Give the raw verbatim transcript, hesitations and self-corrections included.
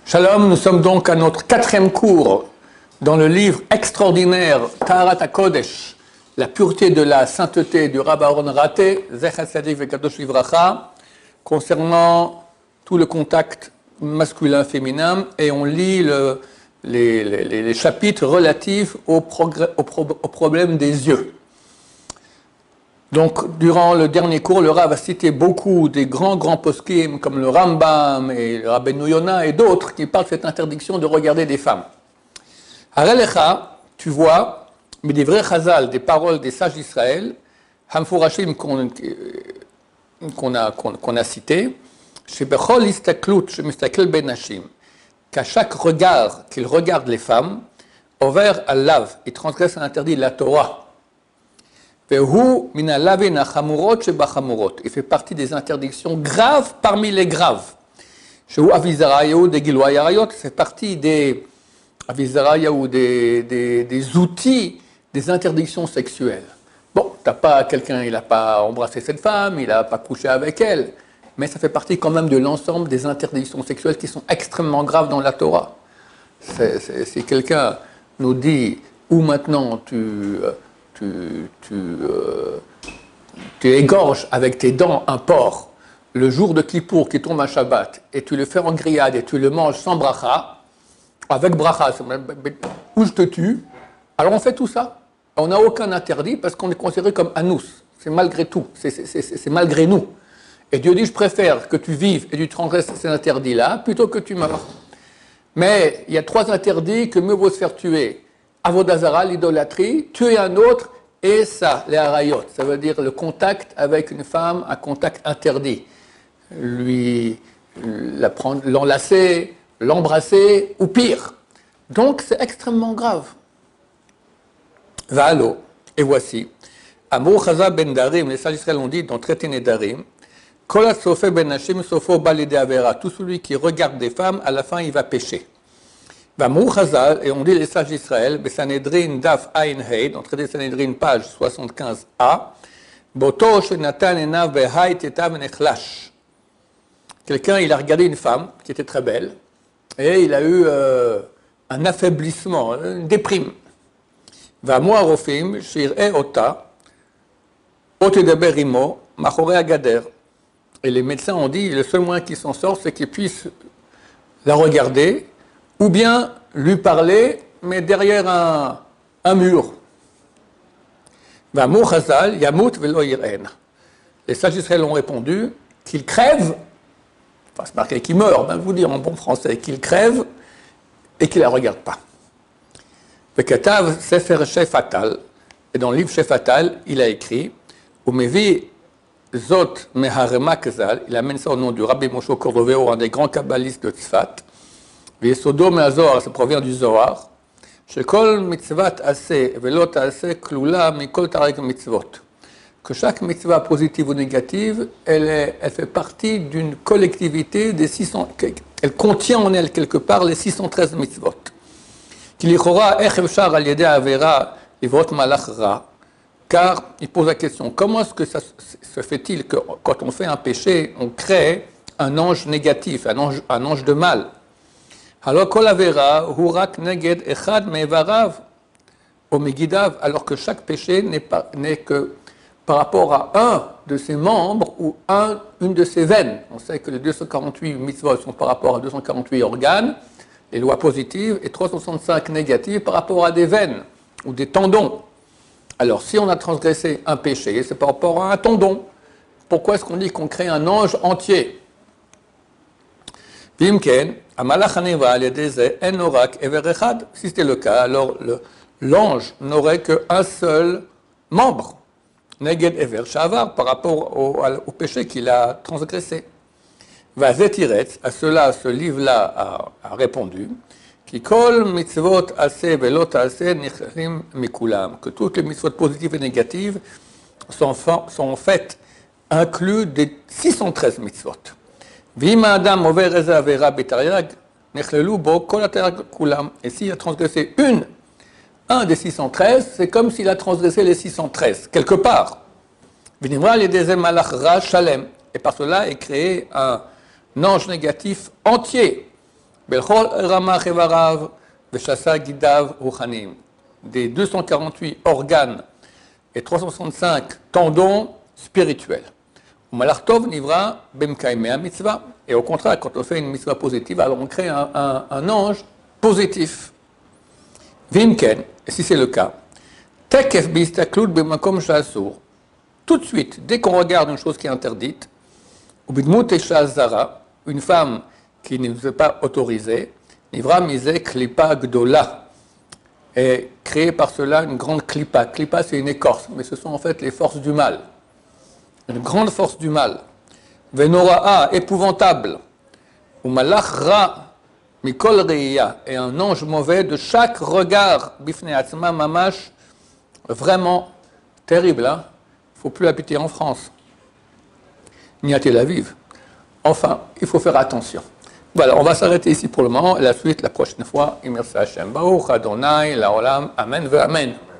Shalom, nous sommes donc à notre quatrième cours dans le livre extraordinaire Taharat HaKodesh, la pureté de la sainteté du Rav Aaron Raté, Zecher Tzadik Vekadosh Livracha, concernant tout le contact masculin-féminin, et on lit le, les, les, les chapitres relatifs au, progrès, au, pro, au problème des yeux. Donc, durant le dernier cours, le Rav a cité beaucoup des grands, grands poskim, comme le Rambam et le Rabbeinu Yonah et d'autres, qui parlent de cette interdiction de regarder des femmes. Harelecha, tu vois, mais des vrais chazal, des paroles des sages d'Israël, Hamfurashim qu'on qu'on a, qu'on, qu'on a cité, Shebechol istaklut shemistakel benashim, qu'à chaque regard qu'il regarde les femmes, over al-lav, il transgresse un interdit de la Torah. Il fait partie des interdictions graves parmi les graves. Il fait partie des, des, des, des outils des interdictions sexuelles. Bon, t'as pas quelqu'un, il n'a pas embrassé cette femme, il n'a pas couché avec elle, mais ça fait partie quand même de l'ensemble des interdictions sexuelles qui sont extrêmement graves dans la Torah. C'est, c'est, si quelqu'un nous dit, où maintenant tu... Tu, tu, euh, tu égorges avec tes dents un porc le jour de Kippour qui tombe à Shabbat et tu le fais en grillade et tu le manges sans bracha, avec bracha, ou je te tue, alors on fait tout ça. On n'a aucun interdit parce qu'on est considéré comme anous. C'est malgré tout, c'est, c'est, c'est, c'est malgré nous. Et Dieu dit, je préfère que tu vives et tu transgresses ces interdits-là plutôt que tu meurs. Mais il y a trois interdits que mieux vaut se faire tuer. Avodah Zara, l'idolâtrie, tuer un autre, et ça, les harayot, ça veut dire le contact avec une femme, un contact interdit. Lui, la prendre, l'enlacer, l'embrasser, ou pire. Donc c'est extrêmement grave. Va'alo, et voici. Amou Chaza ben Darim, les sages d'Israël ont dit dans Traité Nedarim, Kol Sofé ben Hashim Sofo Balede Avera, tout celui qui regarde des femmes, à la fin il va pécher. Et on dit les sages d'Israël, Besanedrin Daf Ain Hei, dans le traité de Sanedrin, page soixante-quinze a, Boto Shenatan Enav Behai Tetav Nechlash. Quelqu'un, il a regardé une femme qui était très belle, et il a eu euh, un affaiblissement, une déprime. Vamoa Rofim, Shir E Ota, Otedaber Imo, Machore Agader. Et les médecins ont dit, le seul moyen qu'il s'en sort, c'est qu'il puisse la regarder, ou bien lui parler, mais derrière un, un mur. Les sages d'Israël ont répondu qu'il crève, enfin c'est marqué qu'il meurt, ben vous dire en bon français, qu'il crève et qu'il ne la regarde pas. Et dans le livre Shefatal, il a écrit, Zot Meharema Kazal, il amène ça au nom du Rabbi Moshe Cordovero, un des grands kabbalistes de Tzfat. V'yesodo me'azor, ça provient du Zohar. Shekol mitzvat aseh velot aseh klula mikol tarek mitzvot. Que chaque mitzvah positive ou négative, elle, est, elle fait partie d'une collectivité des six cents, elle contient en elle quelque part les six cent treize mitzvot. Kilichora ech efshar al yedei avera livrot malach ra. Car il pose la question, comment est-ce que ça se fait-il que quand on fait un péché, on crée un ange négatif, un ange, un ange de mal? Alors que chaque péché n'est, pas, n'est que par rapport à un de ses membres ou un, une de ses veines. On sait que les deux cent quarante-huit mitzvot sont par rapport à deux cent quarante-huit organes, les lois positives, et trois cent soixante-cinq négatives par rapport à des veines ou des tendons. Alors si on a transgressé un péché, c'est par rapport à un tendon. Pourquoi est-ce qu'on dit qu'on crée un ange entier? Vimken, si c'était le cas, alors le, l'ange n'aurait qu'un seul membre, Neged Ever Shavar, par rapport au, au péché qu'il a transgressé. Vazetiretz, à cela, ce livre-là a, a répondu, Kikol mitzvot aseh velot aseh nichrim mikulam, que toutes les mitzvot positives et négatives sont, sont faites, inclus des six cent treize mitzvot. Et s'il a transgressé une, un des six cent treize, c'est comme s'il a transgressé les six cent treize, quelque part. Et par cela est créé un ange négatif entier. Belchol Rama Chevarav, Veshasa Gidav Ruchanim. Des deux cent quarante-huit organes et trois cent soixante-cinq tendons spirituels. Malartov Nivra Bemkaimea Mitzvah. Et au contraire, quand on fait une mitzvah positive, alors on crée un, un, un ange positif. Vimken, et si c'est le cas, Tekef Bistaklut Bemakom Shasur. Tout de suite, dès qu'on regarde une chose qui est interdite, ou Bidmut Zara, une femme qui ne nous est pas autorisée, Nivra Mizek Klipa Gdola. Et créé par cela une grande klipa. Klipa, c'est une écorce, mais ce sont en fait les forces du mal. Une grande force du mal. Venora'a, épouvantable. Ou malach ra, mikol reiya, et un ange mauvais de chaque regard. Bifne atzma mamash, vraiment terrible. Hein? Il ne faut plus habiter en France, ni à Tel Aviv. Enfin, il faut faire attention. Voilà, on va s'arrêter ici pour le moment, et la suite la prochaine fois. Et merci Hashem. Baruch Adonai, la Olam, Amen ve Amen.